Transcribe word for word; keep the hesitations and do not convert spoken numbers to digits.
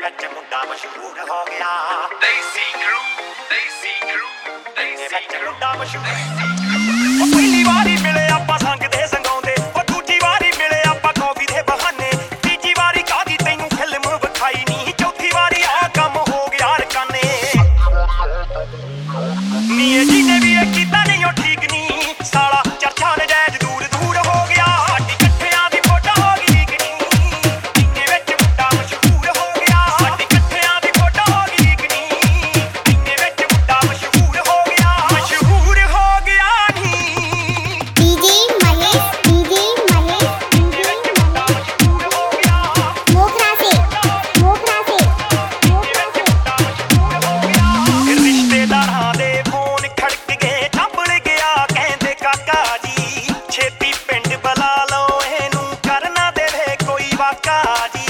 ਵਿੱਚ ਮੁੰਡਾ ਮਸ਼ਹੂਰ ਹੋ ਗਿਆ। ਦੇਸੀ ਕਰੂ ਦੇਸੀ ਕਰੂ ਦੇਸੀ ਕਰੂ ਮੁੰਡਾ ਮਸ਼ਹੂਰ। ਉਹ ਪਹਿਲੀ ਵਾਰੀ ਮਿਲੇ ਆਪਾਂ ਸੰਗਦੇ ਸੰਗਾਉਂਦੇ, ਉਹ ਦੂਜੀ ਵਾਰੀ ਮਿਲੇ ਆਪਾਂ ਕੌਫੀ ਦੇ ਬਹਾਨੇ, ਤੀਜੀ ਵਾਰੀ ਕਾਹਦੀ ਤੈਨੂੰ ਫਿਲਮ ਵਿਖਾਈ ਨਹੀਂ, ਚੌਥੀ ਵਾਰੀ ਆ ਕੰਮ ਹੋ ਗਿਆ ਰਕਾਨੇ। ਨੀ ਇਹ ਜਿਹਨੇ ਵੀ ਇਹ ਕੀਤਾ ਨਹੀਂ ਉਹ ਠੀਕ ਨਹੀਂ, ਸਾਲਾ ਚਰਚਾ ਨਜਾਇਜ਼ ਦੂਰ ਦੂਰ ਹੋ ਗਿਆ। ਸਾਡੀ ਇਕੱਠਿਆਂ ਦੀ ਫੋਟੋ ਹੋ ਗਈ ਲੀਕ ਨੀ, ਇੰਨੇ ਵਿੱਚ ਮੁੰਡਾ ਮਸ਼ਹੂਰ ਹੋ ਗਿਆ। ਸਾਡੀ ਇਕੱਠਿਆਂ ਦੀ ਫੋਟੋ ਹੋ ਗਈ ਲੀਕ ਨੀ, ਇੰਨੇ ਵਿੱਚ ਮੁੰਡਾ ਮਸ਼ਹੂਰ ਹੋ ਗਿਆ। ਮਸ਼ਹੂਰ ਹੋ ਗਿਆ ਨੀ DJ Mahesh DJ Mahesh DJ Mahesh ਮਸ਼ਹੂਰ ਹੋ ਗਿਆ। ਮੋਖਰਾ ਸੇ ਮੋਖਰਾ ਸੇ ਮੋਖਰਾ ਸੇ ਰਿਸ਼ਤੇਦਾਰਾਂ ਦੇ ਫੋਨ ਖੜਕ ਗਏ, ਟੰਬਲ ਗਿਆ ਕਹਿੰਦੇ ਕਾਕਾ ਜੀ, ਛੇਤੀ ਪਿੰਡ ਬੁਲਾ ਲਓ ਇਹਨੂੰ, ਕਰਨਾ ਦੇਵੇ ਕੋਈ ਵਾਕਾ ਜੀ।